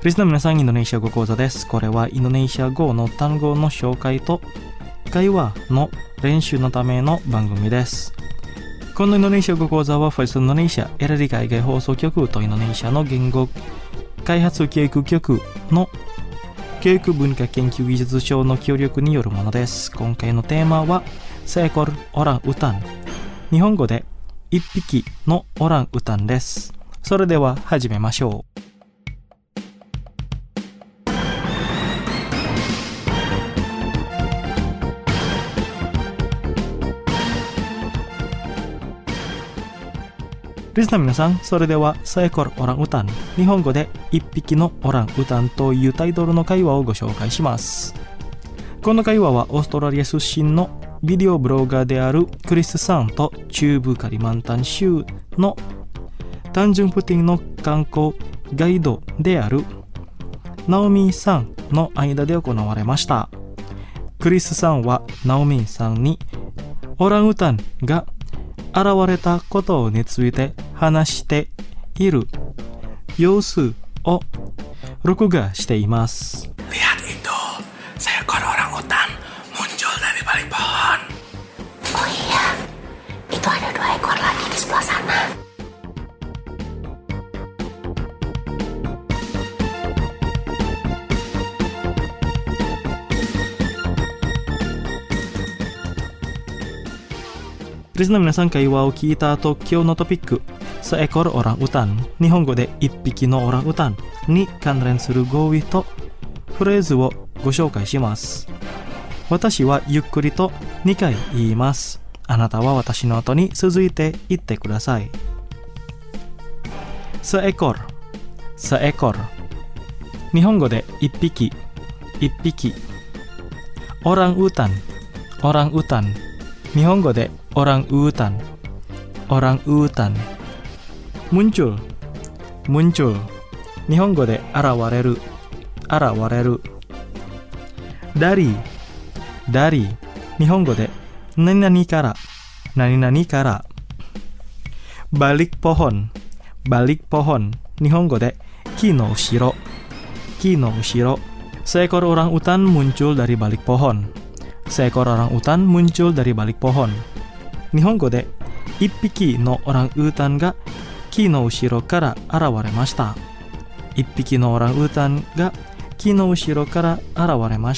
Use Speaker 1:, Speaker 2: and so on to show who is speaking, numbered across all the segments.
Speaker 1: リスナーの皆さん、インドネシア語講座です。これはインドネシア語の単語の紹介と会話の練習のための番組です。このインドネシア語講座はファイスインドネシア LD 海外放送局とインドネシアの言語開発教育局の教育文化研究技術省の協力によるものです。今回のテーマはseekor orang utan、日本語で一匹のオランウタンです。それでは始めましょう。リスナーの皆さん、それではseekor orang utan、日本語で一匹のオランウタンというタイトルの会話をご紹介します。この会話はオーストラリア出身のビデオブロガーであるクリスさんと中部カリマンタン州のタンジュンプティンの観光ガイドであるナオミさんの間で行われました。クリスさんはナオミさんにオランウタンが現れたことについて話している様子を録画しています。
Speaker 2: Lihat itu, seekor orang utan muncul dari balik pohon.
Speaker 3: Oh iya, itu ada 2 ekor lagi di sebelah sana.
Speaker 1: リスナーの皆さん、会話を聞いた後、今日のトピックseekor orang utan、日本語で一匹のオランウタンに関連する語彙とフレーズをご紹介します。私はゆっくりと2回言います。あなたは私の後に続いて言ってください。seekor、seekor、日本語で一匹、一匹。orang utan、orang utan、日本語でorang utan、orang utan。muncul、muncul、日本語で現れる、現れる。dari、dari、日本語で何々から、何々から。balik pohon、balik pohon、日本語で木の後ろ、木の後ろ。seekor orang utan muncul dari balik pohon、seekor orang utan muncul dari balik pohon。日本語で一匹のオランウータンが木の後ろから現れました。一匹のオランウータンが木の後ろから現れました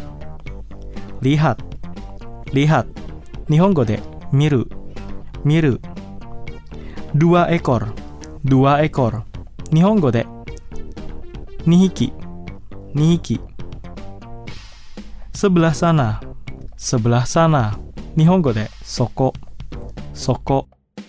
Speaker 1: 。lihat、lihat、日本語で見る、見る。dua ekor、dua ekor、日本語で2匹、2匹。sebelah sana、sebelah sana、日本語でそこ、そこ。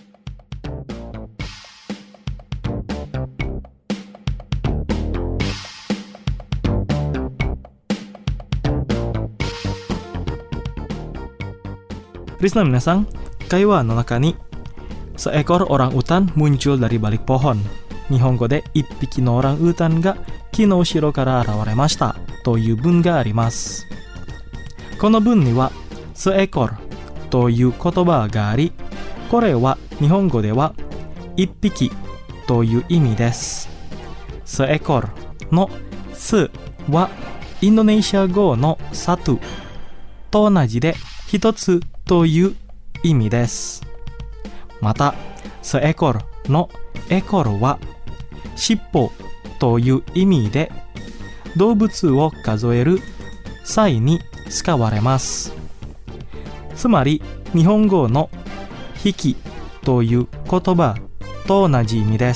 Speaker 1: リスナーの皆さん、会話の中にseekor orang utan muncul dari balik pohon、日本語で一匹のオランウータンが木の後ろから現れましたという文があります。この文にはseekorという言葉があり、これは日本語では一匹という意味です。seekorのすはインドネシア語のsatuと同じで一つという意味です。またseekorのekorは尻尾という意味で動物を数える際に使われます。つまり日本語の引きという言葉と同じ意味です。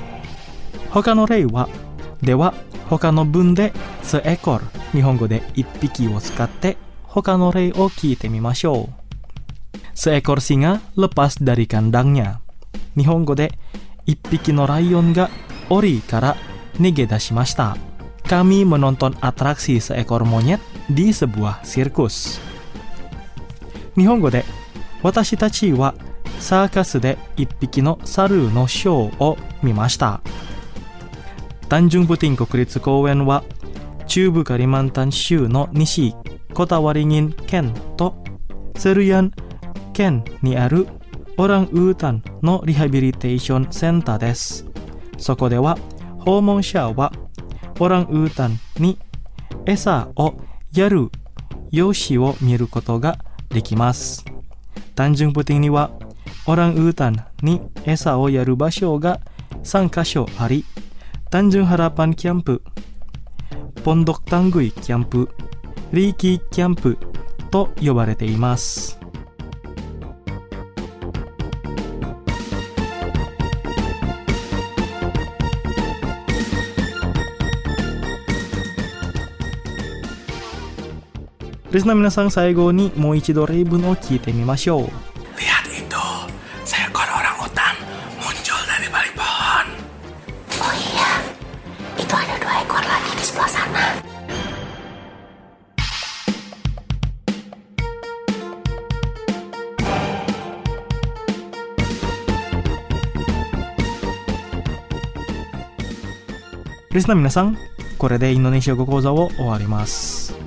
Speaker 1: 他の例は、では他の文でseekor、日本語で一匹を使って他の例を聞いてみましょう。seekor singa lepas dari kandangnya、日本語で一匹のライオンが檻から逃げ出しました。Kami menonton atraksi seekor monyet di sebuah sirkus。日本語で私たちはサーカスで一匹の猿のショーを見ました。タンジュンプティン国立公園は中部カリマンタン州の西コタワリギン県とセルヤン県にあるオランウータンのリハビリテーションセンターです。そこでは訪問者はオランウータンに餌をやる様子を見ることができます。Tanjung Putingにはオランウータンに餌をやる場所が3カ所あり、Tanjung Harapan キャンプ、Pondok Tanggui キャンプ、Riki キャンプと呼ばれています。リスナー皆さん、最後にもう一度例文を聞いてみましょう。
Speaker 2: Lihat itu, seekor orang utan muncul dari balik pohon.
Speaker 3: Oh iya, itu ada 2 ekor lagi di sebelah sana.
Speaker 1: Listener 皆さん、これでインドネシア語講座を終わります。